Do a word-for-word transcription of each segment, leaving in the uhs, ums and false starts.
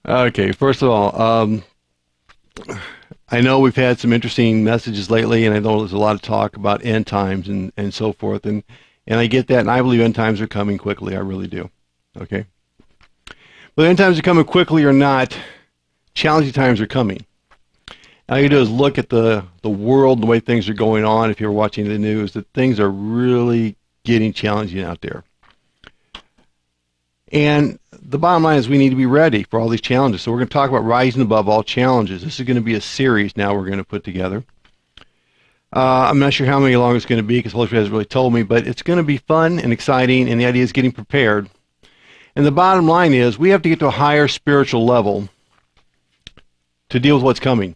Okay, first of all, um, I know we've had some interesting messages lately, and I know there's a lot of talk about end times and, and so forth, and, and I get that, and I believe end times are coming quickly. I really do. Okay? Whether end times are coming quickly or not, challenging times are coming. All you do is look at the, the world, the way things are going on, if you're watching the news, that things are really getting challenging out there. And the bottom line is we need to be ready for all these challenges. So we're going to talk about rising above all challenges. This is going to be a series now we're going to put together. Uh, I'm not sure how many long it's going to be because the Holy Spirit hasn't really told me, but it's going to be fun and exciting, and the idea is getting prepared. And the bottom line is we have to get to a higher spiritual level to deal with what's coming.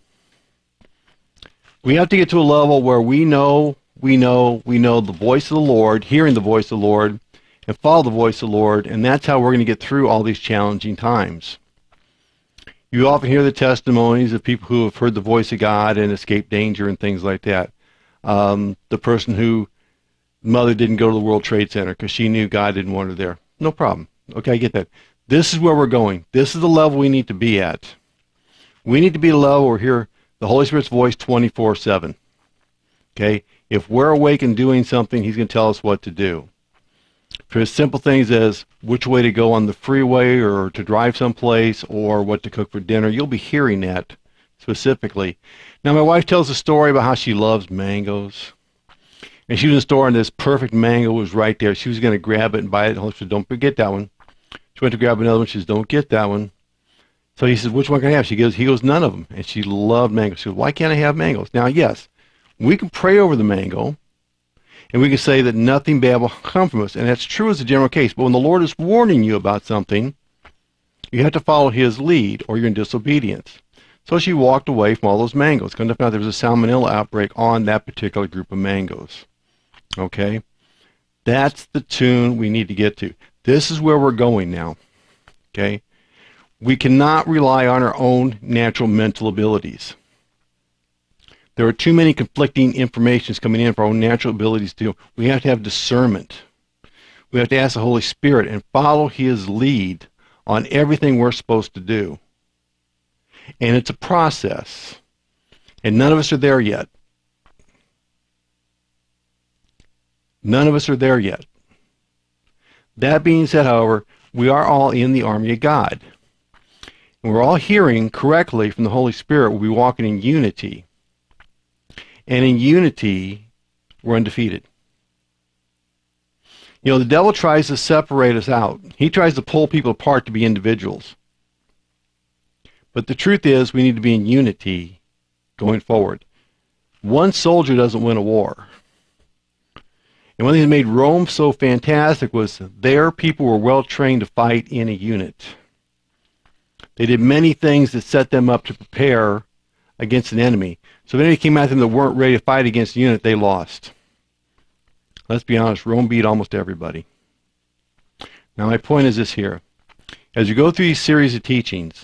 We have to get to a level where we know, we know, we know the voice of the Lord, hearing the voice of the Lord, and follow the voice of the Lord, and that's how we're going to get through all these challenging times. You often hear the testimonies of people who have heard the voice of God and escaped danger and things like that. Um, the person who mother didn't go to the World Trade Center because she knew God didn't want her there. No problem. Okay, I get that. This is where we're going. This is the level we need to be at. We need to be at a level where we hear the Holy Spirit's voice twenty-four seven. Okay? If we're awake and doing something, He's going to tell us what to do. For as simple things as which way to go on the freeway or to drive someplace or what to cook for dinner, you'll be hearing that specifically. Now, my wife tells a story about how she loves mangoes. And she was in the store and this perfect mango was right there. She was going to grab it and buy it. And she said, don't forget that one. She went to grab another one. She says, don't get that one. So he says, which one can I have? She goes, he goes, none of them. And she loved mangoes. She goes, why can't I have mangoes? Now, yes, we can pray over the mango. And we can say that nothing bad will come from us. And that's true as a general case. But when the Lord is warning you about something, you have to follow His lead or you're in disobedience. So she walked away from all those mangoes. Come to find out there was a salmonella outbreak on that particular group of mangoes. Okay? That's the tune we need to get to. This is where we're going now. Okay? We cannot rely on our own natural mental abilities. There are too many conflicting informations coming in for our own natural abilities to do. We have to have discernment. We have to ask the Holy Spirit and follow His lead on everything we're supposed to do. And it's a process. And none of us are there yet. None of us are there yet. That being said, however, we are all in the army of God. And we're all hearing correctly from the Holy Spirit. We'll be walking in unity. And in unity, we're undefeated. You know, the devil tries to separate us out. He tries to pull people apart to be individuals. But the truth is, we need to be in unity going forward. One soldier doesn't win a war. And one thing that made Rome so fantastic was their people were well trained to fight in a unit. They did many things that set them up to prepare against an enemy. So if anybody came at them that weren't ready to fight against the unit, they lost. Let's be honest, Rome beat almost everybody. Now my point is this here. As you go through these series of teachings,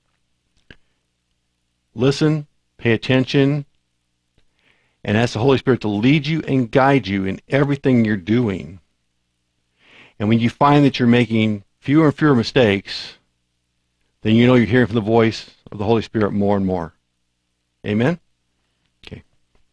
listen, pay attention, and ask the Holy Spirit to lead you and guide you in everything you're doing. And when you find that you're making fewer and fewer mistakes, then you know you're hearing from the voice of the Holy Spirit more and more. Amen? Okay.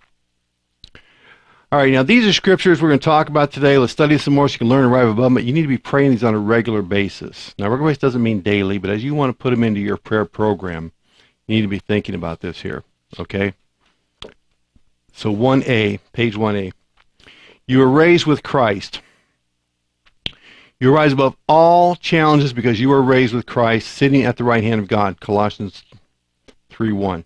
All right, now these are scriptures we're going to talk about today. Let's study some more so you can learn and arrive above them. But you need to be praying these on a regular basis. Now, regular basis doesn't mean daily, but as you want to put them into your prayer program, you need to be thinking about this here. Okay? So one A, page one A. You were raised with Christ. You rise above all challenges because you were raised with Christ, sitting at the right hand of God. Colossians three one.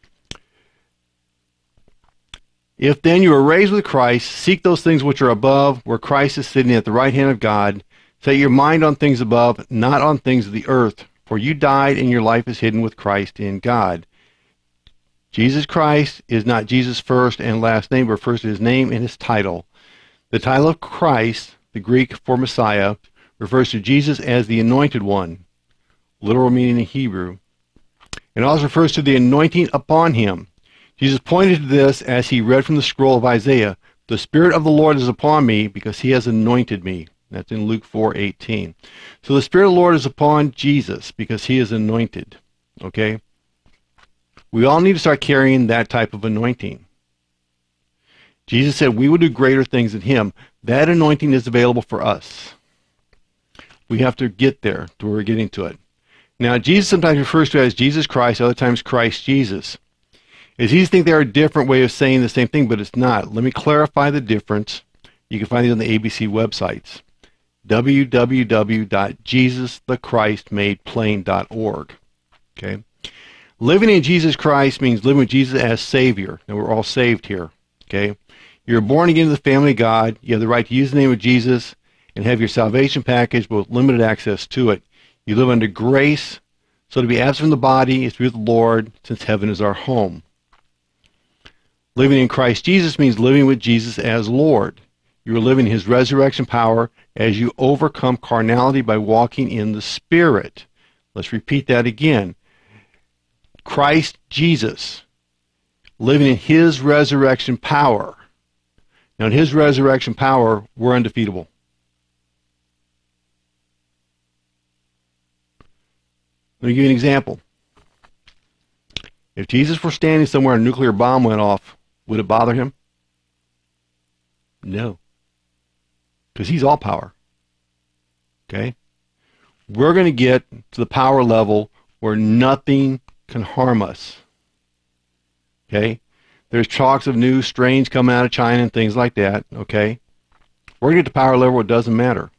If then you are raised with Christ, seek those things which are above, where Christ is sitting at the right hand of God. Set your mind on things above, not on things of the earth. For you died, and your life is hidden with Christ in God. Jesus Christ is not Jesus' first and last name, but refers to His name and His title. The title of Christ, the Greek for Messiah, refers to Jesus as the Anointed One, literal meaning in Hebrew. It also refers to the anointing upon Him. Jesus pointed to this as He read from the scroll of Isaiah. The Spirit of the Lord is upon me because He has anointed me. That's in Luke four eighteen. So the Spirit of the Lord is upon Jesus because he is anointed. Okay? We all need to start carrying that type of anointing. Jesus said we will do greater things than him. That anointing is available for us. We have to get there to where we're getting to it. Now, Jesus sometimes refers to it as Jesus Christ, other times Christ Jesus. It's easy to think there are different ways of saying the same thing, but it's not. Let me clarify the difference. You can find these on the A B C websites. w w w dot jesus the christ made plain dot org. Okay? Living in Jesus Christ means living with Jesus as Savior. Now, we're all saved here. Okay? You're born again to the family of God. You have the right to use the name of Jesus and have your salvation package, but with limited access to it. You live under grace, so to be absent from the body is to be with the Lord, since heaven is our home. Living in Christ Jesus means living with Jesus as Lord. You are living his resurrection power as you overcome carnality by walking in the Spirit. Let's repeat that again. Christ Jesus, living in his resurrection power. Now, in his resurrection power, we're undefeatable. Let me give you an example. If Jesus were standing somewhere and a nuclear bomb went off, would it bother him? No. Because he's all power. Okay? We're going to get to the power level where nothing can harm us. Okay? There's talks of new strains coming out of China and things like that. Okay? We're going to get to power level where it doesn't matter.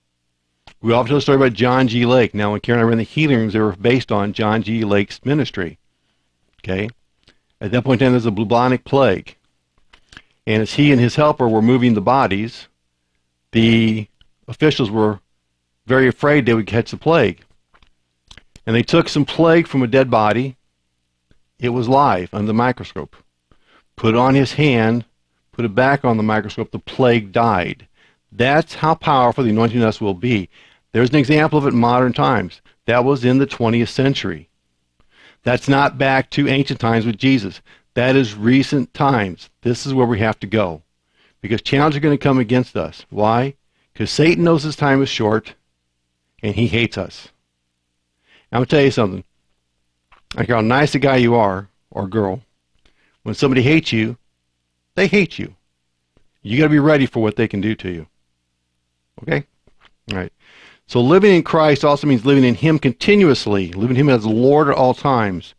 We often tell the story about John G. Lake. Now, when Karen and I ran the healing rooms, they were based on John G. Lake's ministry. Okay? At that point in time, there's a bubonic plague. And as he and his helper were moving the bodies, the officials were very afraid they would catch the plague. And they took some plague from a dead body. It was live under the microscope. Put it on his hand, put it back on the microscope, the plague died. That's how powerful the anointing on us will be. There's an example of it in modern times. That was in the twentieth century. That's not back to ancient times with Jesus. That is recent times. This is where we have to go. Because challenges are going to come against us. Why? Because Satan knows his time is short, and he hates us. I'm going to tell you something. I don't care how nice a guy you are, or girl, when somebody hates you, they hate you. You got to be ready for what they can do to you. Okay? All right. So living in Christ also means living in him continuously, living in him as Lord at all times.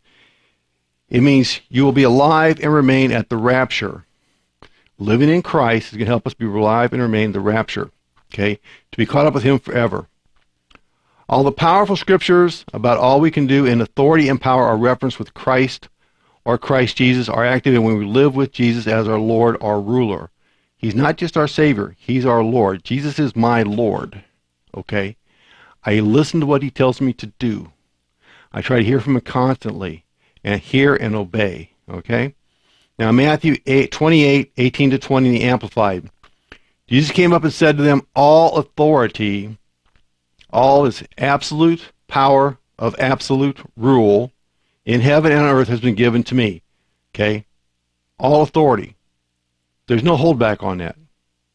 It means you will be alive and remain at the rapture. Living in Christ is going to help us be alive and remain at the rapture. Okay? To be caught up with him forever. All the powerful scriptures about all we can do in authority and power are referenced with Christ or Christ Jesus are active when we live with Jesus as our Lord, our ruler. He's not just our Savior. He's our Lord. Jesus is my Lord. Okay? I listen to what he tells me to do. I try to hear from him constantly and hear and obey. Okay? Now, Matthew eight, twenty-eight, eighteen to twenty in the Amplified. Jesus came up and said to them, all authority, all is absolute power of absolute rule in heaven and on earth has been given to me. Okay? All authority. There's no holdback on that.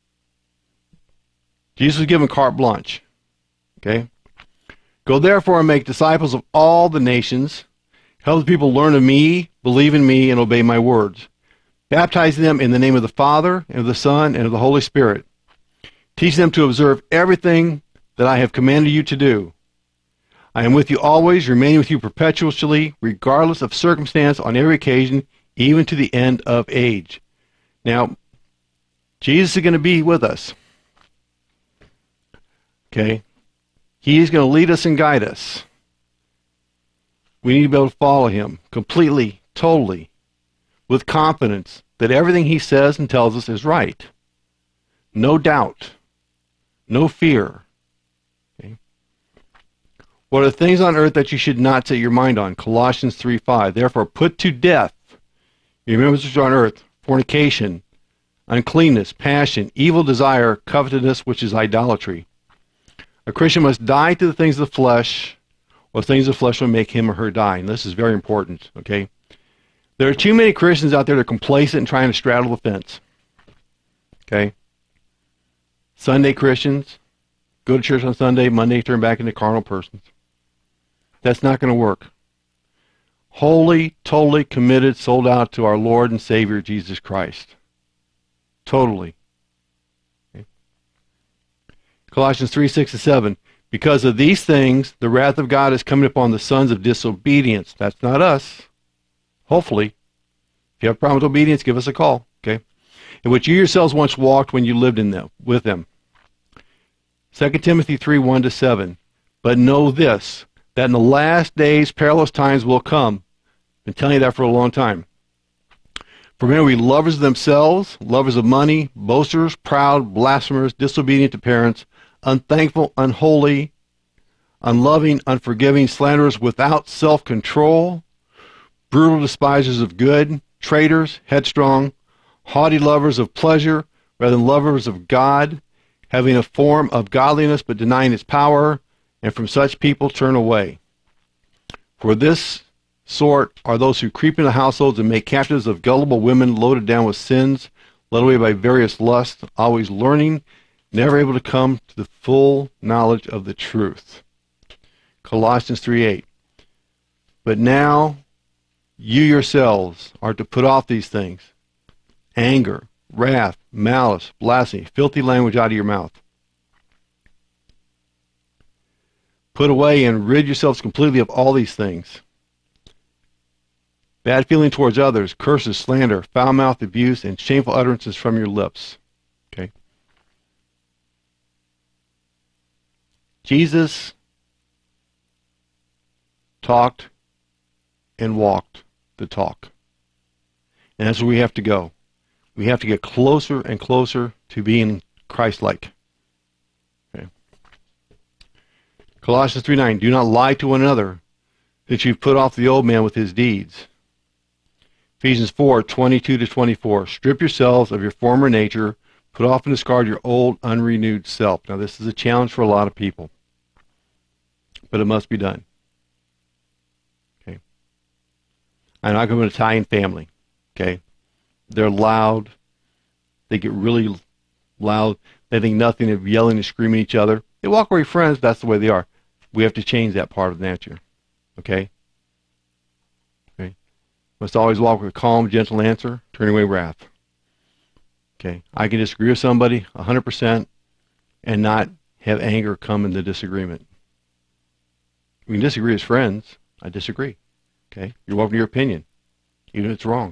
Jesus was given carte blanche. Okay? Go therefore and make disciples of all the nations. Help the people learn of me, believe in me, and obey my words. Baptizing them in the name of the Father, and of the Son, and of the Holy Spirit. Teach them to observe everything that I have commanded you to do. I am with you always, remaining with you perpetually, regardless of circumstance, on every occasion, even to the end of age. Now, Jesus is going to be with us. Okay? He is going to lead us and guide us. We need to be able to follow him completely, totally, with confidence that everything he says and tells us is right. No doubt. No fear. Okay? What are the things on earth that you should not set your mind on? Colossians three five. Therefore, put to death, you remember this on earth, fornication, uncleanness, passion, evil desire, covetousness, which is idolatry. A Christian must die to the things of the flesh, or things of the flesh will make him or her die. And this is very important, okay? There are too many Christians out there that are complacent and trying to straddle the fence. Okay? Sunday Christians, go to church on Sunday, Monday turn back into carnal persons. That's not going to work. Wholly, totally committed, sold out to our Lord and Savior, Jesus Christ. Totally. Okay. Colossians three, six, and seven. Because of these things, the wrath of God is coming upon the sons of disobedience. That's not us. Hopefully. If you have a problem with obedience, give us a call. Okay? In which you yourselves once walked when you lived in them, with them. Second Timothy three, one to seven. But know this, that in the last days perilous times will come. I've been telling you that for a long time. For men will be lovers of themselves, lovers of money, boasters, proud, blasphemers, disobedient to parents, unthankful, unholy, unloving, unforgiving, slanderers, without self-control, brutal despisers of good, traitors, headstrong, haughty lovers of pleasure rather than lovers of God, having a form of godliness but denying its power, and from such people turn away. For this sort are those who creep into households and make captives of gullible women loaded down with sins, led away by various lusts, always learning, never able to come to the full knowledge of the truth. Colossians three, eight. But now you yourselves are to put off these things: anger, wrath, malice, blasphemy, filthy language out of your mouth. Put away and rid yourselves completely of all these things: bad feeling towards others, curses, slander, foul-mouthed abuse, and shameful utterances from your lips. Okay. Jesus talked and walked the talk. And that's where we have to go. We have to get closer and closer to being Christ-like. Okay. Colossians three, nine. Do not lie to one another, that you put off the old man with his deeds. Ephesians four, twenty-two to twenty-four. Strip yourselves of your former nature, put off and discard your old, unrenewed self. Now, this is a challenge for a lot of people, but it must be done. Okay. I'm not going to an Italian family. Okay. They're loud. They get really loud. They think nothing of yelling and screaming at each other. They walk away friends. That's the way they are. We have to change that part of nature. Okay? Okay. Must always walk with a calm, gentle answer, turning away wrath. Okay? I can disagree with somebody one hundred percent and not have anger come in the disagreement. We can disagree as friends. I disagree. Okay? You're welcome to your opinion, even if it's wrong.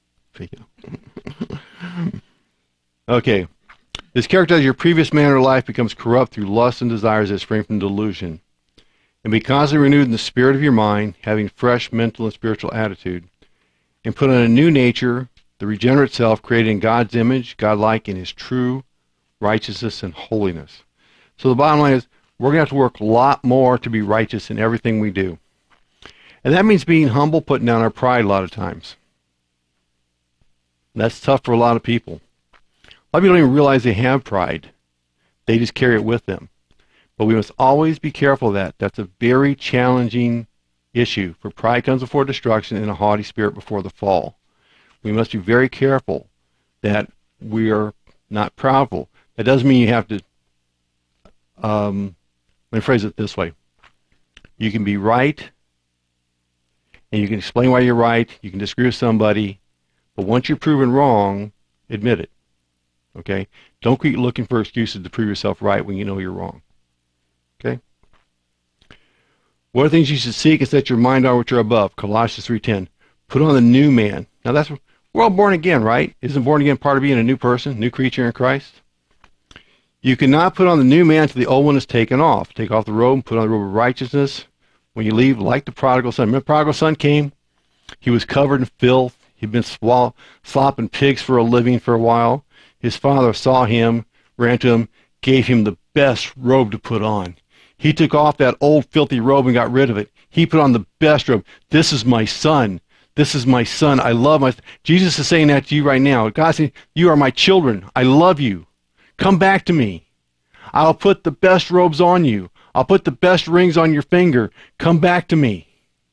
Okay. This character as your previous manner of life becomes corrupt through lust and desires that spring from delusion. And be constantly renewed in the spirit of your mind, having fresh mental and spiritual attitude, and put on a new nature, the regenerate self, created in God's image, God-like in his true righteousness and holiness. So the bottom line is, we're going to have to work a lot more to be righteous in everything we do. And that means being humble, putting down our pride a lot of times. That's tough for a lot of people. A lot of people don't even realize they have pride. They just carry it with them. But we must always be careful of that. That's a very challenging issue. For pride comes before destruction and a haughty spirit before the fall. We must be very careful that we are not proudful. That doesn't mean you have to, um, let me phrase it this way. You can be right, and you can explain why you're right. You can disagree with somebody. But once you're proven wrong, admit it. Okay? Don't keep looking for excuses to prove yourself right when you know you're wrong. Okay? What are things you should seek and set your mind on which are above? Colossians three ten. Put on the new man. Now that's, we're all born again, right? Isn't born again part of being a new person, new creature in Christ? You cannot put on the new man until the old one is taken off. Take off the robe and put on the robe of righteousness. When you leave, like the prodigal son. Remember the prodigal son came? He was covered in filth. He'd been swall- slopping pigs for a living for a while. His father saw him, ran to him, gave him the best robe to put on. He took off that old filthy robe and got rid of it. He put on the best robe. This is my son. This is my son. I love my... Jesus is saying that to you right now. God's saying, you are my children. I love you. Come back to me. I'll put the best robes on you. I'll put the best rings on your finger. Come back to me.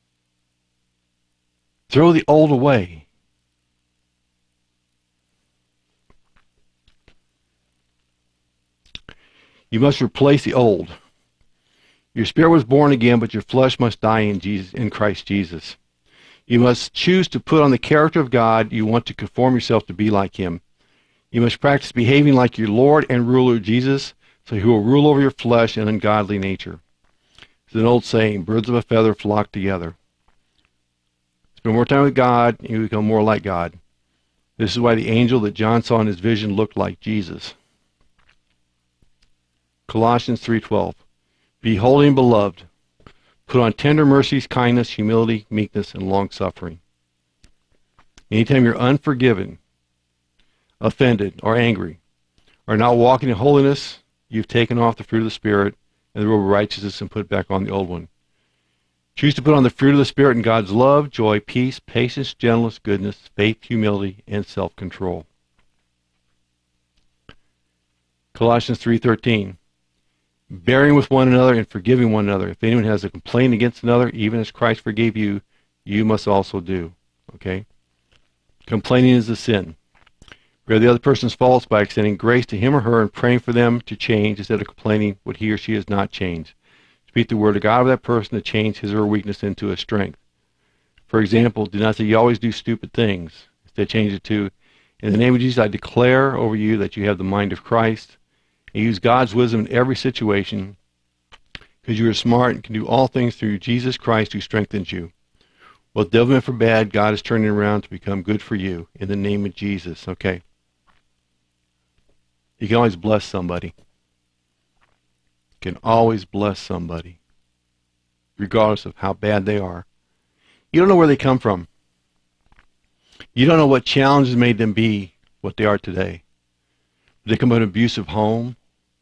Throw the old away. You must replace the old. Your spirit was born again, but your flesh must die in Jesus, in Christ Jesus. You must choose to put on the character of God. You want to conform yourself to be like him. You must practice behaving like your Lord and ruler, Jesus, so he will rule over your flesh and ungodly nature. It's an old saying, birds of a feather flock together. Spend more time with God, and you become more like God. This is why the angel that John saw in his vision looked like Jesus. Colossians three twelve. Be holy and beloved. Put on tender mercies, kindness, humility, meekness, and long-suffering. Anytime you're unforgiven, offended, or angry, or not walking in holiness, you've taken off the fruit of the Spirit and the robe of righteousness and put back on the old one. Choose to put on the fruit of the Spirit in God's love, joy, peace, patience, gentleness, goodness, faith, humility, and self-control. Colossians three thirteen. Bearing with one another and forgiving one another. If anyone has a complaint against another, even as Christ forgave you, you must also do. Okay? Complaining is a sin. Bear the other person's faults by extending grace to him or her and praying for them to change instead of complaining what he or she has not changed. Speak the word of God of that person to change his or her weakness into a strength. For example, do not say you always do stupid things. Instead, change it to, in the name of Jesus, I declare over you that you have the mind of Christ. And use God's wisdom in every situation because you are smart and can do all things through Jesus Christ who strengthens you. What the devil meant for bad, God is turning around to become good for you in the name of Jesus. Okay. You can always bless somebody. You can always bless somebody, regardless of how bad they are. You don't know where they come from. You don't know what challenges made them be what they are today. Did they come from an abusive home?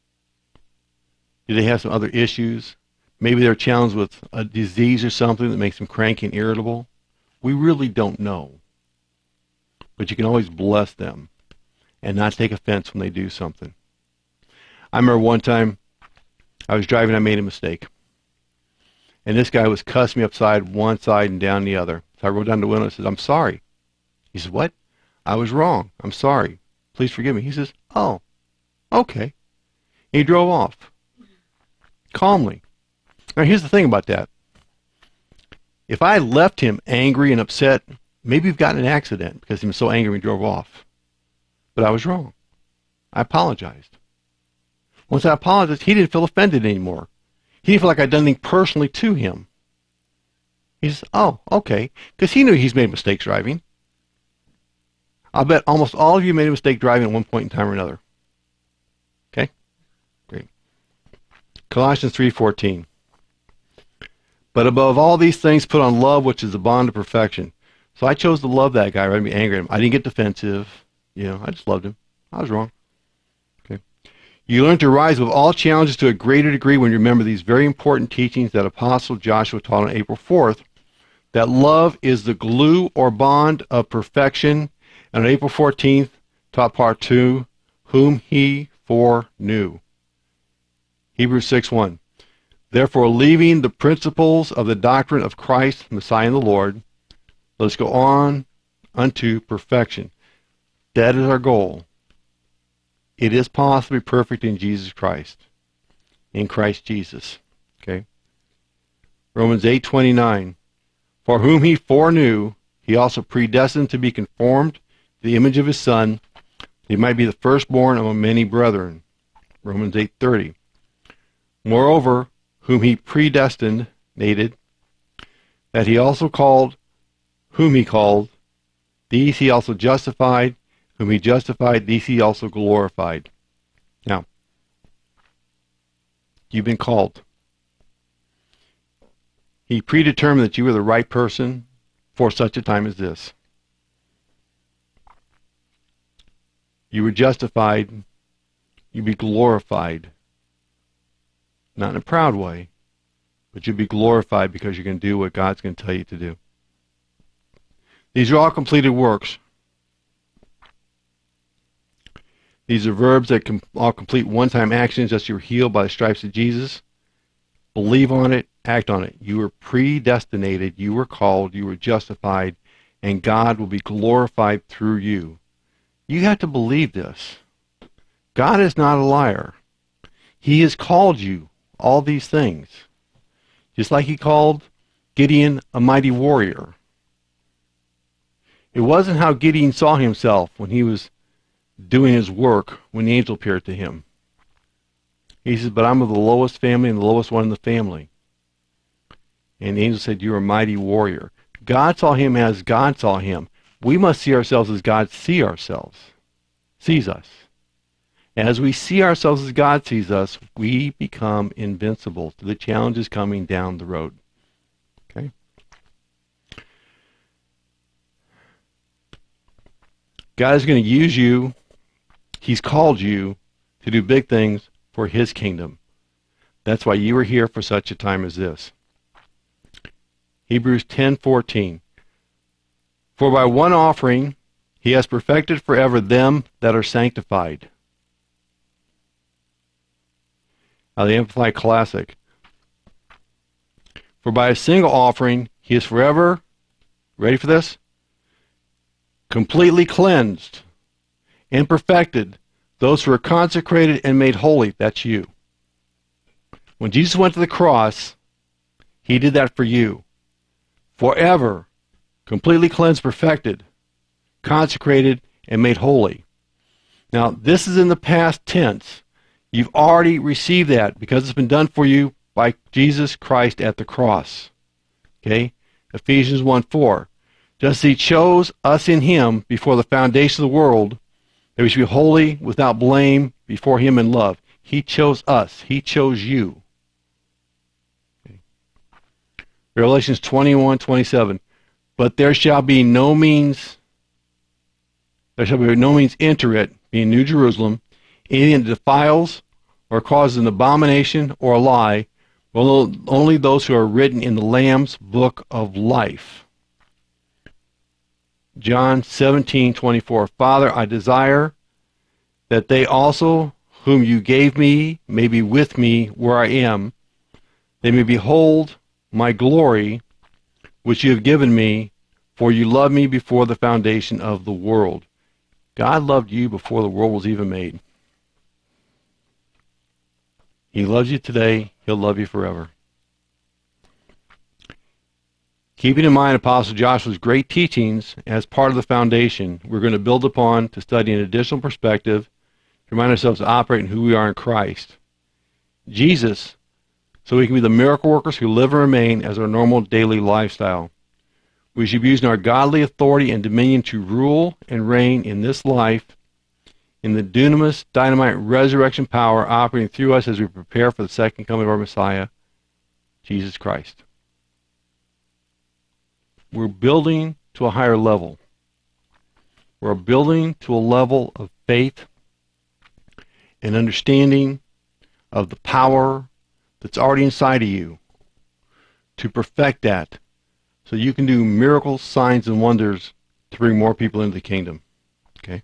Did they have some other issues? Maybe they're challenged with a disease or something that makes them cranky and irritable. We really don't know. But you can always bless them and not take offense when they do something. I remember one time I was driving, I made a mistake. And this guy was cussing me upside one side and down the other. So I rolled down the window and said, I'm sorry. He said, what? I was wrong. I'm sorry. Please forgive me. He says, oh, okay. And he drove off. Calmly. Now here's the thing about that. If I left him angry and upset, maybe we've gotten an accident because he was so angry he drove off. But I was wrong. I apologized. Once I apologized, he didn't feel offended anymore. He didn't feel like I'd done anything personally to him. He says, oh, okay. Because he knew he's made mistakes driving. I'll bet almost all of you made a mistake driving at one point in time or another. Okay? Great. Colossians three fourteen. But above all these things, put on love, which is the bond of perfection. So I chose to love that guy rather than be angry at him. I didn't get defensive. You know, I just loved him. I was wrong. Okay. You learn to rise with all challenges to a greater degree when you remember these very important teachings that Apostle Joshua taught on April fourth, that love is the glue or bond of perfection. And on April fourteenth, taught part two, whom he foreknew. Hebrews six one. Therefore, leaving the principles of the doctrine of Christ, Messiah and the Lord, let us go on unto perfection. That is our goal. It is possible to be perfect in Jesus Christ. In Christ Jesus. Okay? Romans eight twenty-nine. For whom he foreknew, he also predestined to be conformed to the image of his Son, that he might be the firstborn among many brethren. Romans eight thirty. Moreover, whom he predestinated, that he also called, whom he called, these he also justified, whom he justified, these he also glorified. Now, you've been called. He predetermined that you were the right person for such a time as this. You were justified. You'd be glorified. Not in a proud way, but you'll be glorified because you're going to do what God's going to tell you to do. These are all completed works. These are verbs that can all complete one-time actions as you're healed by the stripes of Jesus. Believe on it, act on it. You were predestinated, you were called, you were justified, and God will be glorified through you. You have to believe this. God is not a liar. He has called you all these things. Just like he called Gideon a mighty warrior. It wasn't how Gideon saw himself when he was doing his work when the angel appeared to him. He says, but I'm of the lowest family and the lowest one in the family. And the angel said, you're a mighty warrior. God saw him as God saw him. We must see ourselves as God see ourselves, sees us. As we see ourselves as God sees us, we become invincible to the challenges coming down the road. Okay? God is going to use you. He's called you to do big things for his kingdom. That's why you are here for such a time as this. Hebrews ten fourteen. For by one offering he has perfected forever them that are sanctified. Now the Amplified Classic. For by a single offering he is forever, ready for this? Completely cleansed and perfected those who are consecrated and made holy. That's you. When Jesus went to the cross, he did that for you. Forever, completely cleansed, perfected, consecrated, and made holy. Now, this is in the past tense. You've already received that because it's been done for you by Jesus Christ at the cross. Okay? Ephesians one four. Just as he chose us in him before the foundation of the world, that we should be holy, without blame, before him in love. He chose us. He chose you. Okay. Revelations twenty-one twenty-seven. But there shall be no means, there shall be no means enter it, being New Jerusalem, anything that defiles or causes an abomination or a lie, well, only those who are written in the Lamb's book of life. John seventeen twenty-four. Father, I desire that they also whom you gave me may be with me where I am. They may behold my glory, which you have given me, for you loved me before the foundation of the world. God loved you before the world was even made. He loves you today. He'll love you forever. Keeping in mind Apostle Joshua's great teachings as part of the foundation, we're going to build upon to study an additional perspective, to remind ourselves to operate in who we are in Christ. Jesus, so we can be the miracle workers who live and remain as our normal daily lifestyle. We should be using our godly authority and dominion to rule and reign in this life in the dunamis, dynamite, resurrection power operating through us as we prepare for the second coming of our Messiah, Jesus Christ. We're building to a higher level. We're building to a level of faith and understanding of the power that's already inside of you to perfect that so you can do miracles, signs, and wonders to bring more people into the kingdom. Okay?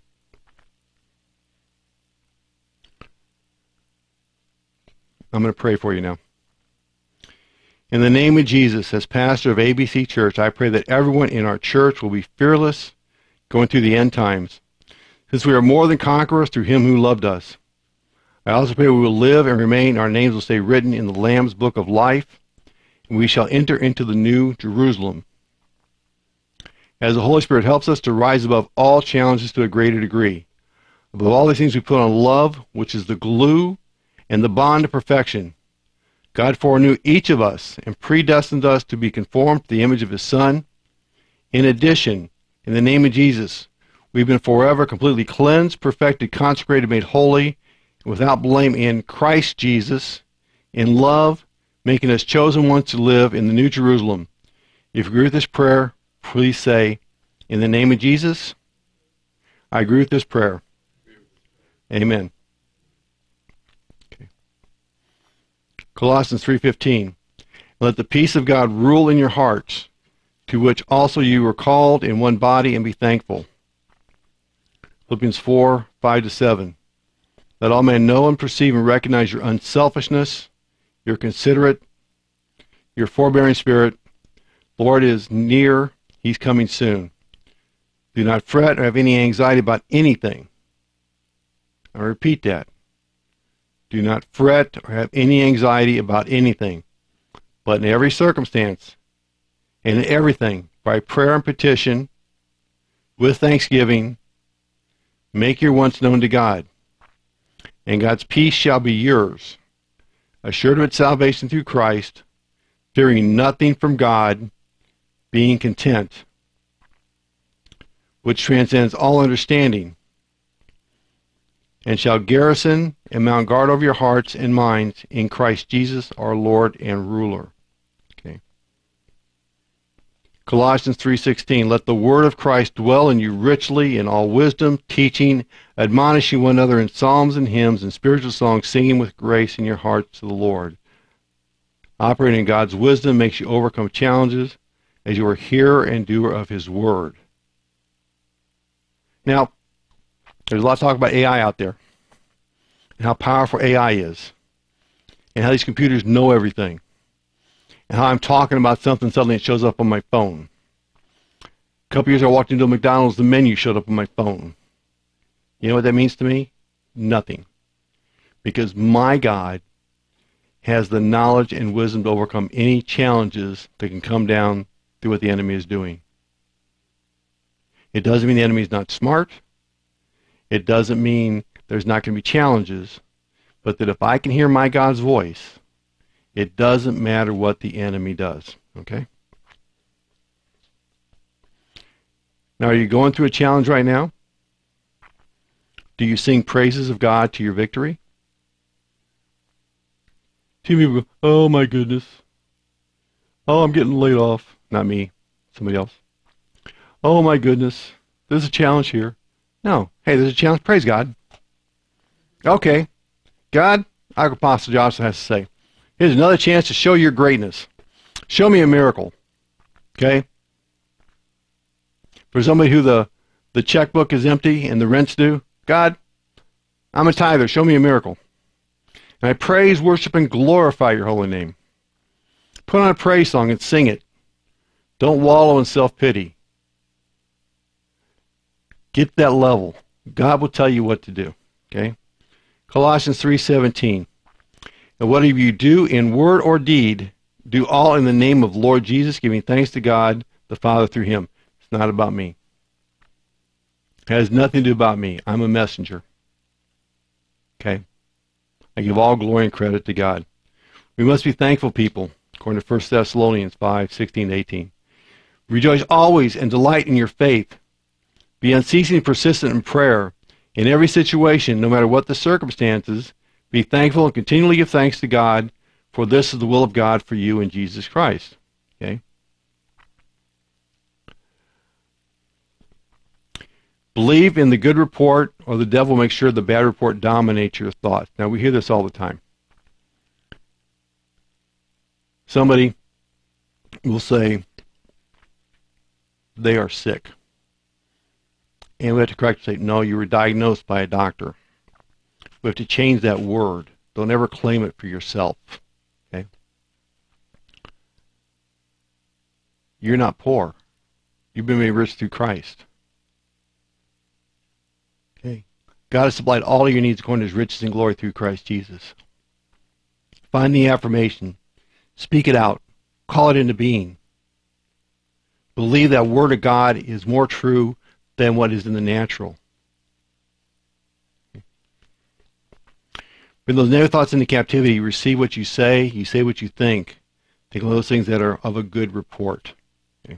I'm going to pray for you now. In the name of Jesus, as pastor of A B C Church, I pray that everyone in our church will be fearless going through the end times, since we are more than conquerors through him who loved us. I also pray we will live and remain, our names will stay written in the Lamb's book of life, and we shall enter into the new Jerusalem. As the Holy Spirit helps us to rise above all challenges to a greater degree. Above all these things we put on love, which is the glue and the bond of perfection. God foreknew each of us and predestined us to be conformed to the image of his Son. In addition, in the name of Jesus, we've been forever completely cleansed, perfected, consecrated, made holy, and without blame in Christ Jesus, in love, making us chosen ones to live in the New Jerusalem. If you agree with this prayer, please say, in the name of Jesus, I agree with this prayer. Amen. Colossians three fifteen. Let the peace of God rule in your hearts, to which also you were called in one body, and be thankful. Philippians four five to seven. Let all men know and perceive and recognize your unselfishness, your considerate, your forbearing spirit. Lord is near. He's coming soon. Do not fret or have any anxiety about anything. I repeat that. Do not fret or have any anxiety about anything, but in every circumstance and in everything, by prayer and petition, with thanksgiving, make your wants known to God. And God's peace shall be yours, assured of its salvation through Christ, fearing nothing from God, being content, which transcends all understanding, and shall garrison and mount guard over your hearts and minds in Christ Jesus our Lord and ruler. Okay. Colossians three sixteen, let the word of Christ dwell in you richly in all wisdom, teaching, admonishing one another in psalms and hymns and spiritual songs, singing with grace in your hearts to the Lord. Operating in God's wisdom makes you overcome challenges as you are hearer and doer of his word. Now, there's a lot of talk about A I out there, and how powerful A I is, and how these computers know everything, and how I'm talking about something, suddenly it shows up on my phone. A couple years ago, I walked into a McDonald's, the menu showed up on my phone. You know what that means to me? Nothing. Because my God has the knowledge and wisdom to overcome any challenges that can come down through what the enemy is doing. It doesn't mean the enemy is not smart. It doesn't mean there's not going to be challenges. But that if I can hear my God's voice, it doesn't matter what the enemy does. Okay? Now, are you going through a challenge right now? Do you sing praises of God to your victory? Two people go, oh my goodness. Oh, I'm getting laid off. Not me, somebody else. Oh my goodness, there's a challenge here. No, hey, there's a challenge. Praise God. Okay, God, like Apostle Joshua has to say, here's another chance to show your greatness. Show me a miracle. Okay? For somebody who the, the checkbook is empty and the rent's due, God, I'm a tither. Show me a miracle. And I praise, worship, and glorify your holy name. Put on a praise song and sing it. Don't wallow in self-pity. Get to that level. God will tell you what to do. Okay? Colossians three seventeen. And whatever you do in word or deed, do all in the name of Lord Jesus, giving thanks to God the Father through him. It's not about me. It has nothing to do about me. I'm a messenger. Okay? I give all glory and credit to God. We must be thankful people, according to First Thessalonians five sixteen to eighteen. Rejoice always and delight in your faith. Be unceasingly persistent in prayer. In every situation, no matter what the circumstances, be thankful and continually give thanks to God, for this is the will of God for you in Jesus Christ. Okay? Believe in the good report, or the devil makes sure the bad report dominates your thoughts. Now, we hear this all the time. Somebody will say they are sick. And we have to correct and say, no, you were diagnosed by a doctor. We have to change that word. Don't ever claim it for yourself. Okay? You're not poor. You've been made rich through Christ. Okay? God has supplied all of your needs according to his riches and glory through Christ Jesus. Find the affirmation. Speak it out. Call it into being. Believe that word of God is more true than what is in the natural. Bring those negative thoughts into captivity. You receive what you say. You say what you think. Think of those things that are of a good report. Okay.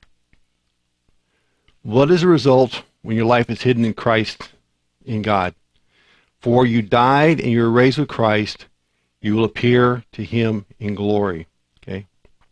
What is the result when your life is hidden in Christ, in God? For you died and you were raised with Christ. You will appear to him in glory. Okay.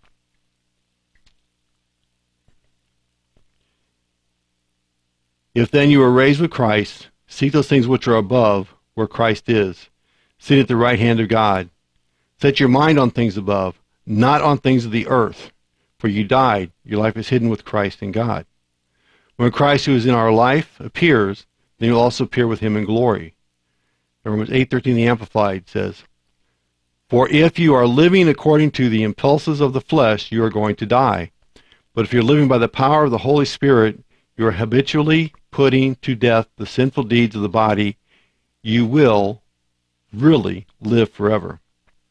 If then you are raised with Christ, seek those things which are above, where Christ is, sitting at the right hand of God. Set your mind on things above, not on things of the earth. For you died, your life is hidden with Christ in God. When Christ, who is in our life, appears, then you will also appear with him in glory. And Romans eight thirteen, the Amplified, says, for if you are living according to the impulses of the flesh, you are going to die. But if you're living by the power of the Holy Spirit, you are habitually putting to death the sinful deeds of the body, you will really live forever.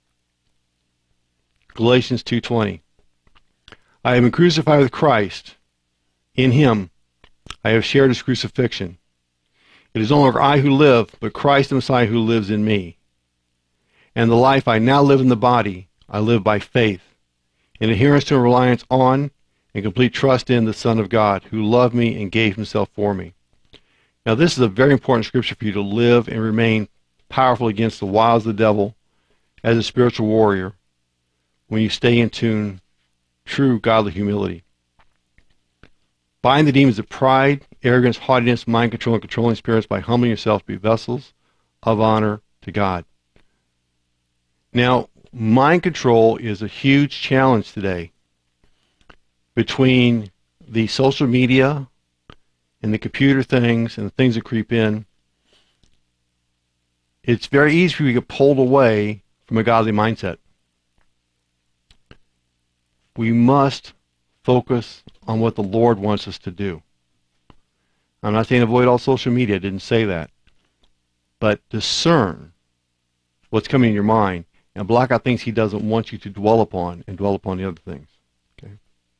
Galatians two twenty. I have been crucified with Christ. In him I have shared his crucifixion. It is no longer I who live, but Christ the Messiah who lives in me. And the life I now live in the body, I live by faith, in adherence to and reliance on and complete trust in the Son of God, who loved me and gave himself for me. Now this is a very important scripture for you to live and remain powerful against the wiles of the devil as a spiritual warrior when you stay in tune, true godly humility. Bind the demons of pride, arrogance, haughtiness, mind control, and controlling spirits by humbling yourself to be vessels of honor to God. Now, mind control is a huge challenge today between the social media and the computer things and the things that creep in. It's very easy for you to get pulled away from a godly mindset. We must focus on what the Lord wants us to do. I'm not saying avoid all social media. I didn't say that. But discern what's coming in your mind and block out things he doesn't want you to dwell upon and dwell upon the other things. Okay?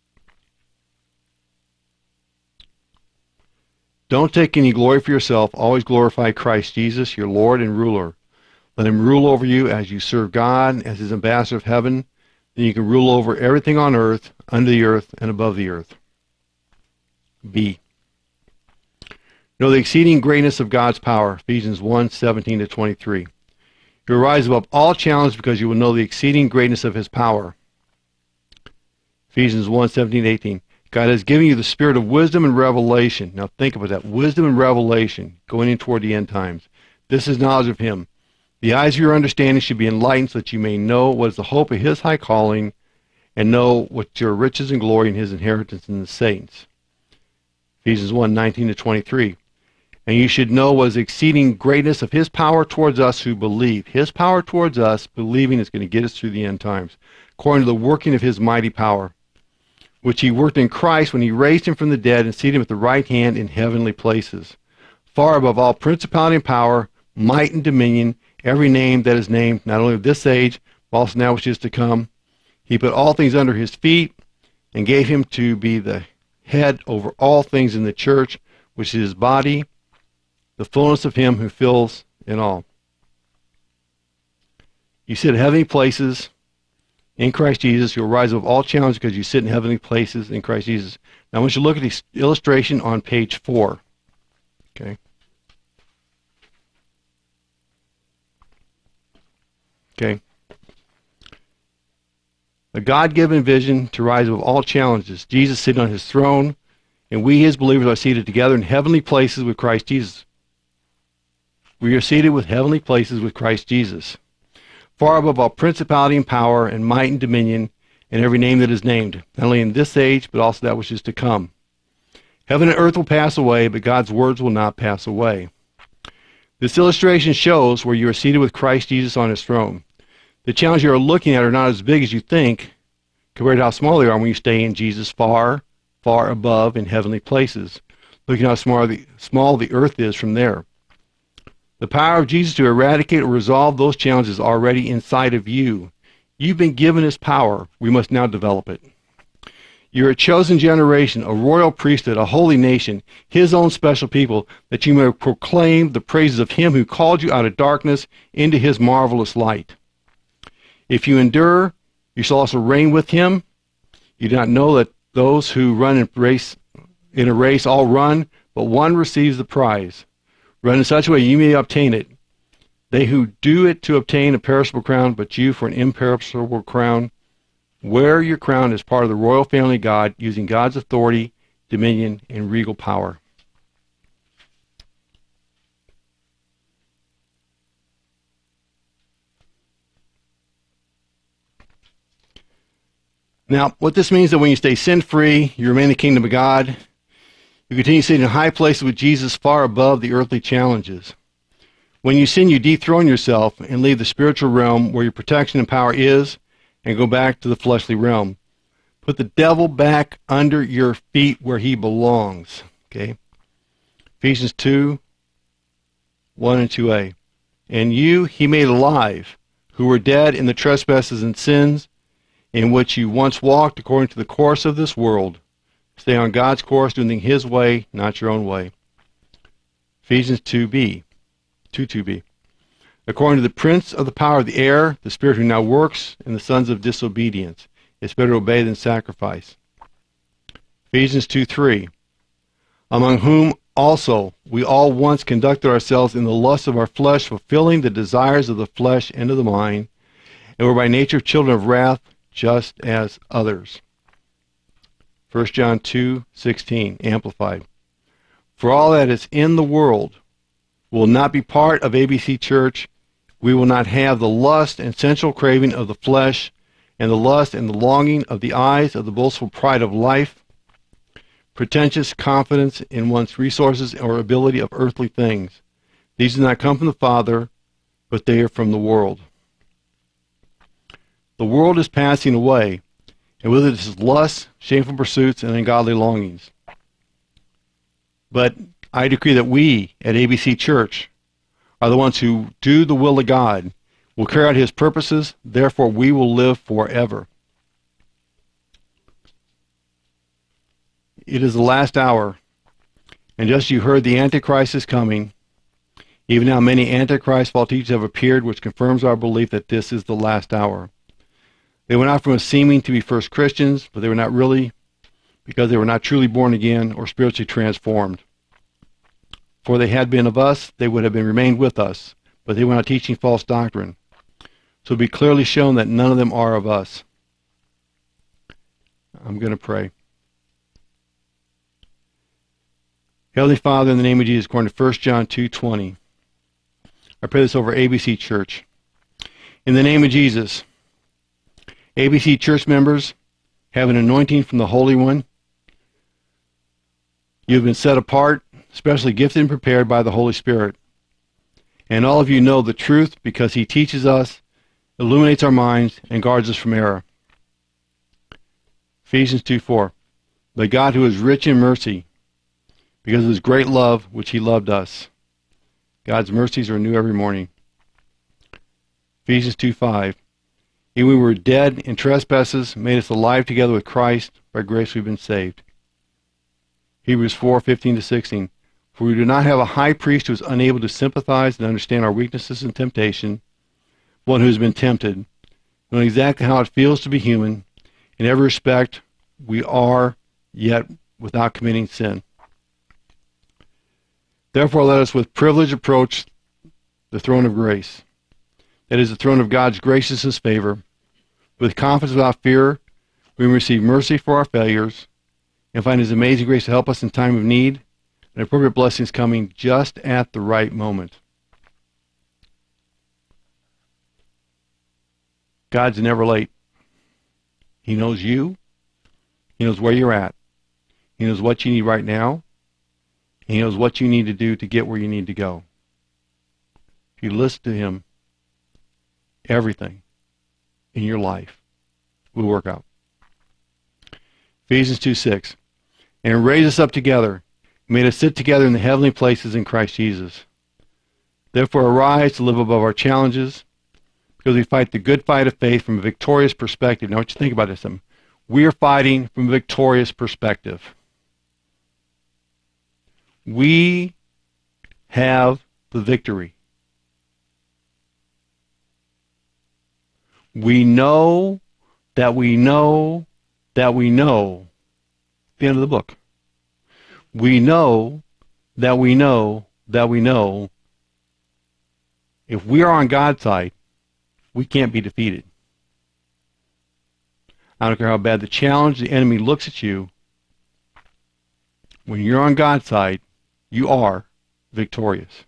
Don't take any glory for yourself. Always glorify Christ Jesus, your Lord and ruler. Let him rule over you as you serve God as his ambassador of heaven. Then you can rule over everything on earth, under the earth, and above the earth. B. Know the exceeding greatness of God's power. Ephesians one seventeen to twenty-three. You will rise above all challenges because you will know the exceeding greatness of his power. Ephesians one seventeen to eighteen. God has given you the spirit of wisdom and revelation. Now think about that. Wisdom and revelation going in toward the end times. This is knowledge of him. The eyes of your understanding should be enlightened so that you may know what is the hope of his high calling and know what your riches and glory and his inheritance in the saints. Ephesians one nineteen to twenty-three. And you should know what is the exceeding greatness of his power towards us who believe. His power towards us, believing, is going to get us through the end times, according to the working of his mighty power, which he worked in Christ when he raised him from the dead and seated him at the right hand in heavenly places, far above all principality and power, might and dominion, every name that is named, not only of this age, but also now which is to come. He put all things under his feet and gave him to be the head over all things in the church, which is his body, the fullness of him who fills in all. You sit in heavenly places in Christ Jesus. You'll rise above all challenges because you sit in heavenly places in Christ Jesus. Now I want you to look at this illustration on page four. Okay. Okay. A God-given vision to rise above all challenges. Jesus sitting on his throne, and we, his believers, are seated together in heavenly places with Christ Jesus. We are seated with heavenly places with Christ Jesus, far above all principality and power and might and dominion and every name that is named, not only in this age, but also that which is to come. Heaven and earth will pass away, but God's words will not pass away. This illustration shows where you are seated with Christ Jesus on his throne. The challenges you are looking at are not as big as you think compared to how small they are when you stay in Jesus far, far above in heavenly places, looking at how small the, small the earth is from there. The power of Jesus to eradicate or resolve those challenges is already inside of you. You've been given his power. We must now develop it. You're a chosen generation, a royal priesthood, a holy nation, his own special people, that you may proclaim the praises of him who called you out of darkness into his marvelous light. If you endure, you shall also reign with him. You do not know that those who run in, race, in a race all run, but one receives the prize. Run in such a way you may obtain it. They who do it to obtain a perishable crown, but you for an imperishable crown. Wear your crown as part of the royal family of God, using God's authority, dominion, and regal power. Now, what this means is that when you stay sin-free, you remain in the kingdom of God. You continue sitting in high places with Jesus far above the earthly challenges. When you sin, you dethrone yourself and leave the spiritual realm where your protection and power is and go back to the fleshly realm. Put the devil back under your feet where he belongs. Okay? Ephesians two, one and two a. And you he made alive, who were dead in the trespasses and sins, in which you once walked according to the course of this world. Stay on God's course, doing his way, not your own way. Ephesians two b, two two b. According to the prince of the power of the air, the spirit who now works in the sons of disobedience. It's better to obey than sacrifice. Ephesians two three. Among whom also we all once conducted ourselves in the lust of our flesh, fulfilling the desires of the flesh and of the mind, and were by nature children of wrath, just as others. First John two sixteen, Amplified. For all that is in the world will not be part of A B C Church. We will not have the lust and sensual craving of the flesh, and the lust and the longing of the eyes, of the boastful pride of life, pretentious confidence in one's resources or ability of earthly things. These do not come from the Father, but they are from the world. The world is passing away, and with it is lust, shameful pursuits, and ungodly longings. But I decree that we at A B C Church are the ones who do the will of God, will carry out his purposes, therefore we will live forever. It is the last hour, and just as you heard the Antichrist is coming, even now many Antichrist false teachers have appeared, which confirms our belief that this is the last hour. They went out from us seeming to be first Christians, but they were not really, because they were not truly born again or spiritually transformed. For they had been of us, they would have been remained with us, but they went out teaching false doctrine. So it will be clearly shown that none of them are of us. I'm going to pray. Heavenly Father, in the name of Jesus, according to First John two twenty, I pray this over A B C Church. In the name of Jesus, A B C Church members have an anointing from the Holy One. You have been set apart, specially gifted and prepared by the Holy Spirit. And all of you know the truth because he teaches us, illuminates our minds, and guards us from error. Ephesians two four. But God, who is rich in mercy, because of his great love which he loved us. God's mercies are new every morning. Ephesians two five. Even when we were dead in trespasses, made us alive together with Christ. By grace we've been saved. Hebrews four fifteen to sixteen. For we do not have a high priest who is unable to sympathize and understand our weaknesses and temptation, one who has been tempted, knowing exactly how it feels to be human. In every respect, we are yet without committing sin. Therefore, let us with privilege approach the throne of grace. That is the throne of God's graciousness favor. With confidence without fear, we may receive mercy for our failures and find his amazing grace to help us in time of need and appropriate blessings coming just at the right moment. God's never late. He knows you. He knows where you're at. He knows what you need right now. He knows what you need to do to get where you need to go. If you listen to him, everything in your life will work out. Ephesians two six. And raised us up together, made us sit together in the heavenly places in Christ Jesus. Therefore arise to live above our challenges, because we fight the good fight of faith from a victorious perspective. Now, what you think about this? We are fighting from a victorious perspective. We have the victory. We know that we know that we know. The end of the book. We know that we know that we know. If we are on God's side, we can't be defeated. I don't care how bad the challenge, the enemy looks at you. When you're on God's side, you are victorious.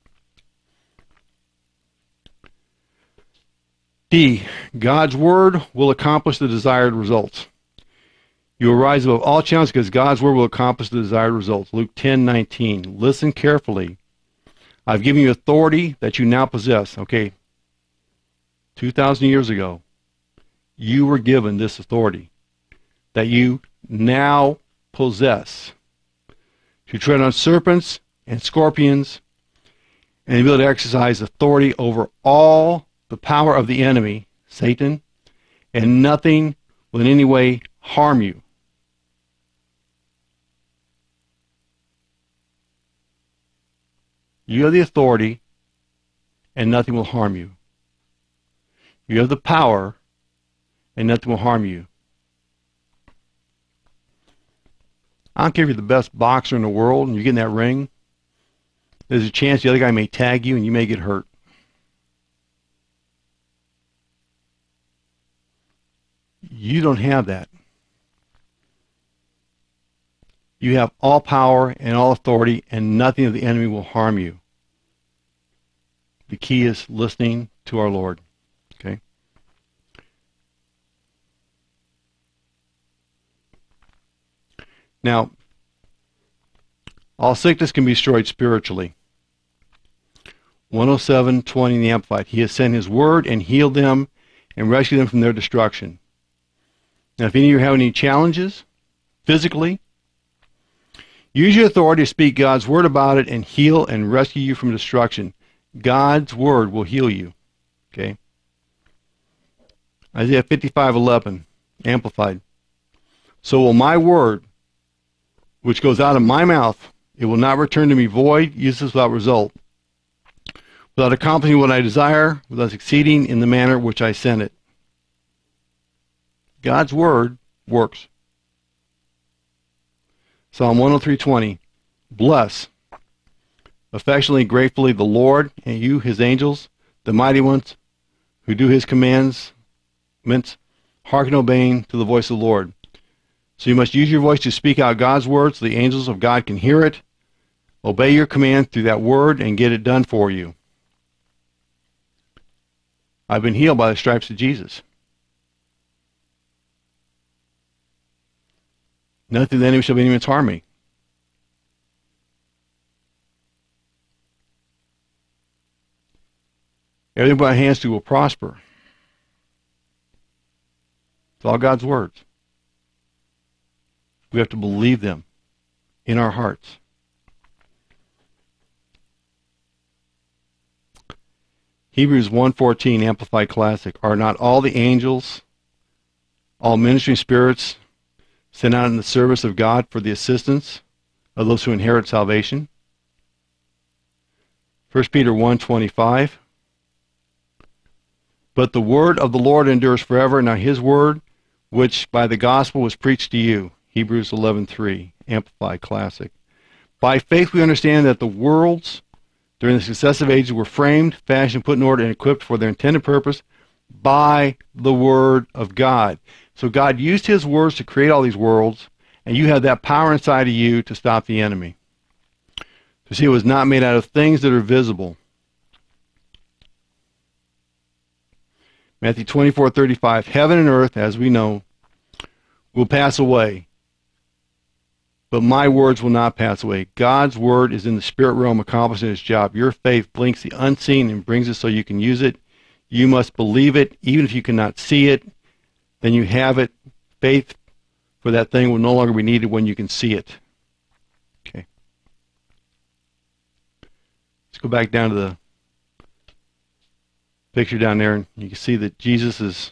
D. God's word will accomplish the desired results. You will rise above all challenges because God's word will accomplish the desired results. Luke ten nineteen. Listen carefully. I've given you authority that you now possess. Okay. two thousand years ago, you were given this authority that you now possess to tread on serpents and scorpions and be able to exercise authority over all the power of the enemy, Satan, and nothing will in any way harm you. You have the authority, and nothing will harm you. You have the power, and nothing will harm you. I don't care if you're the best boxer in the world and you get in that ring, there's a chance the other guy may tag you and you may get hurt. You don't have that. You have all power and all authority, and nothing of the enemy will harm you. The key is listening to our Lord. Okay? Now, all sickness can be destroyed spiritually. one oh seven twenty in the Amplified. He has sent his word and healed them and rescued them from their destruction. Now, if any of you have any challenges physically, use your authority to speak God's word about it and heal and rescue you from destruction. God's word will heal you. Okay? Isaiah fifty-five eleven, Amplified. So will my word, which goes out of my mouth, it will not return to me void, useless, without result, without accomplishing what I desire, without succeeding in the manner which I sent it. God's word works. Psalm one oh three twenty. Bless affectionately, gratefully the Lord, and you, his angels, the mighty ones, who do his commands, hearken obeying to the voice of the Lord. So you must use your voice to speak out God's word so the angels of God can hear it, obey your command through that word, and get it done for you. I've been healed by the stripes of Jesus. Nothing of the enemy shall by any means harm me. Everything my hands do will prosper. It's all God's words. We have to believe them in our hearts. Hebrews one fourteen, Amplified Classic. Are not all the angels, all ministering spirits, sent out in the service of God for the assistance of those who inherit salvation? First Peter one twenty-five. But the word of the Lord endures forever. Now his word, which by the gospel was preached to you. Hebrews eleven three, Amplified Classic. By faith we understand that the worlds during the successive ages were framed, fashioned, put in order, and equipped for their intended purpose by the word of God. So God used his words to create all these worlds, and you have that power inside of you to stop the enemy. To see, it was not made out of things that are visible. Matthew twenty-four thirty-five. Heaven and earth, as we know, will pass away, but my words will not pass away. God's word is in the spirit realm accomplishing its job. Your faith blinks the unseen and brings it so you can use it. You must believe it, even if you cannot see it. Then you have it. Faith for that thing will no longer be needed when you can see it. Okay. Let's go back down to the picture down there, and you can see that Jesus is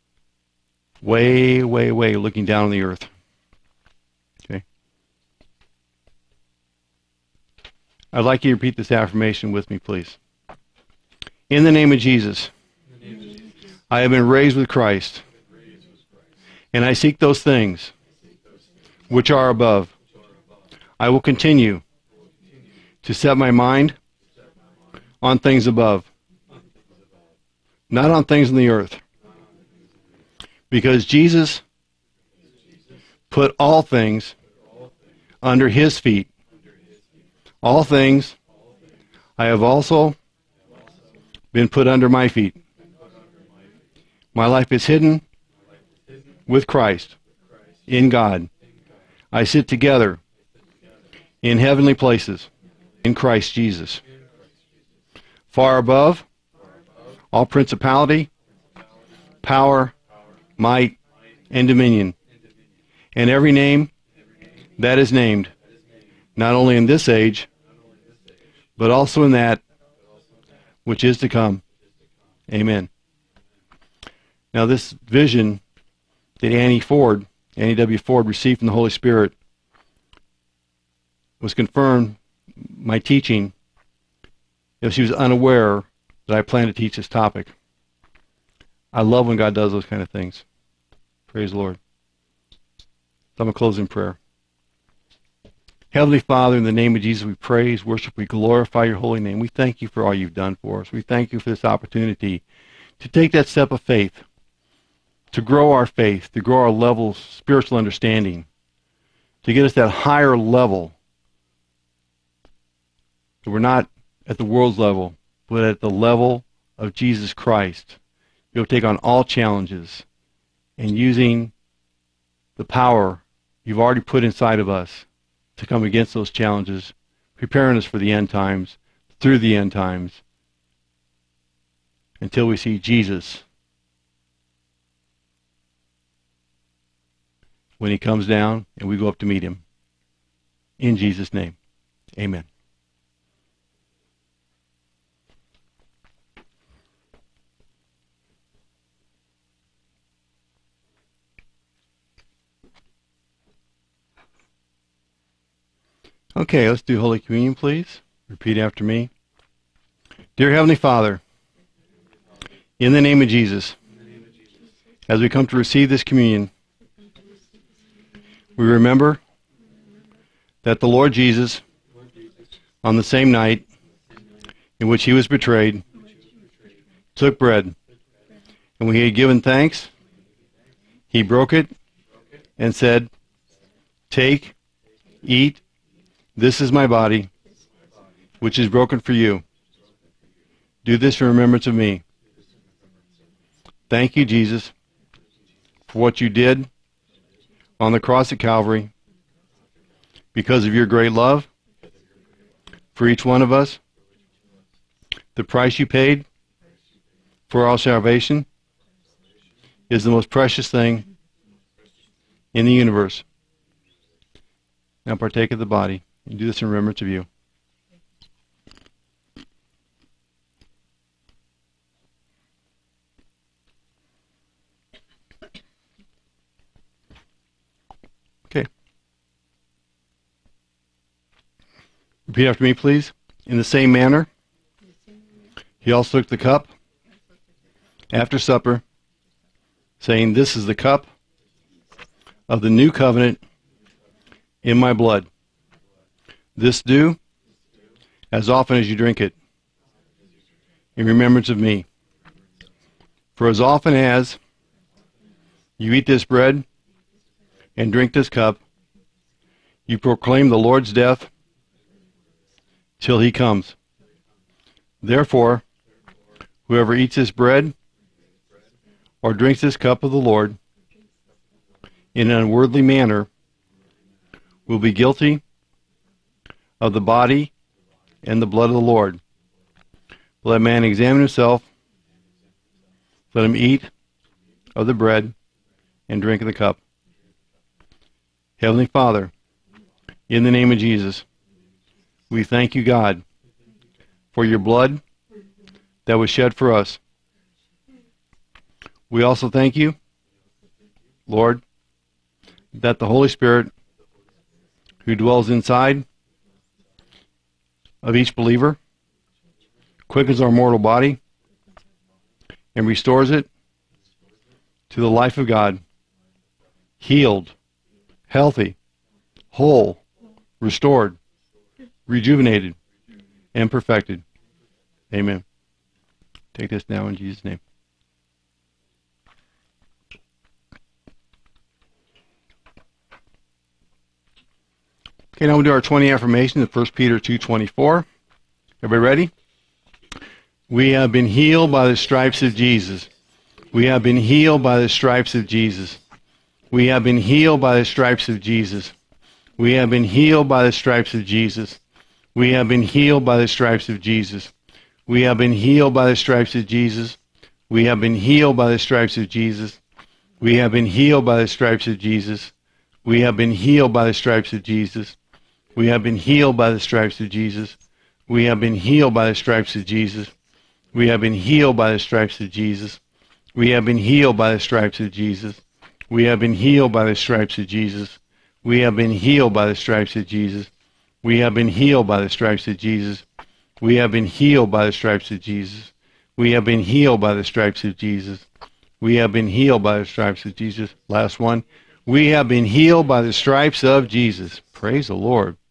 way, way, way looking down on the earth. Okay. I'd like you to repeat this affirmation with me, please. In the name of Jesus, name of Jesus I have been raised with Christ, raised with Christ. And I seek those things, seek those things which are above. Which are above. I will continue, will continue to set my mind, set my mind on things above, on things above. Not on things on the earth. Because Jesus put all things under his feet. All things I have also been put under my feet. My life is hidden with Christ in God. I sit together in heavenly places in Christ Jesus. Far above all principality, power, might, and dominion, and every name that is named, not only in this age, but also in that which is to come. Amen. Now this vision that Annie Ford, Annie W. Ford, received from the Holy Spirit was confirmed my teaching if she was unaware that I plan to teach this topic. I love when God does those kind of things. Praise the Lord. So I'm going to close in prayer. Heavenly Father, in the name of Jesus, we praise, worship, we glorify your holy name. We thank you for all you've done for us. We thank you for this opportunity to take that step of faith, to grow our faith, to grow our level of spiritual understanding, to get us that higher level. So we're not at the world's level, but at the level of Jesus Christ. You'll take on all challenges and using the power you've already put inside of us to come against those challenges, preparing us for the end times, through the end times, until we see Jesus when he comes down and we go up to meet him. In Jesus' name, amen. Okay, let's do Holy Communion, please. Repeat after me. Dear Heavenly Father, in the name of Jesus, as we come to receive this communion, we remember that the Lord Jesus, on the same night in which he was betrayed, took bread, and when he had given thanks, he broke it and said, "Take, eat, this is my body, which is broken for you. Do this in remembrance of me." Thank you, Jesus, for what you did on the cross at Calvary, because of your great love for each one of us, the price you paid for our salvation is the most precious thing in the universe. Now partake of the body. And do this in remembrance of you. Okay. Repeat after me, please. In the same manner, he also took the cup after supper, saying, "This is the cup of the new covenant in my blood. This do as often as you drink it in remembrance of me. For as often as you eat this bread and drink this cup, you proclaim the Lord's death till he comes. Therefore, whoever eats this bread or drinks this cup of the Lord in an unworthy manner will be guilty of the body and the blood of the Lord. Let man examine himself. Let him eat of the bread and drink of the cup." Heavenly Father, in the name of Jesus, we thank you, God, for your blood that was shed for us. We also thank you, Lord, that the Holy Spirit who dwells inside of each believer quickens our mortal body and restores it to the life of God, healed, healthy, whole, restored, rejuvenated, and perfected. Amen. Take this now in Jesus' name. Okay, now we'll do our twenty affirmations in First Peter two twenty-four. Everybody ready? We have been healed by the stripes of Jesus. We have been healed by the stripes of Jesus. We have been healed by the stripes of Jesus. We have been healed by the stripes of Jesus. We have been healed by the stripes of Jesus. We have been healed by the stripes of Jesus. We have been healed by the stripes of Jesus. We have been healed by the stripes of Jesus. We have been healed by the stripes of Jesus. We have been healed by the stripes of Jesus. We have been healed by the stripes of Jesus. We have been healed by the stripes of Jesus. We have been healed by the stripes of Jesus. We have been healed by the stripes of Jesus. We have been healed by the stripes of Jesus. We have been healed by the stripes of Jesus. We have been healed by the stripes of Jesus. We have been healed by the stripes of Jesus. We have been healed by the stripes of Jesus. Last one. We have been healed by the stripes of Jesus. Praise the Lord.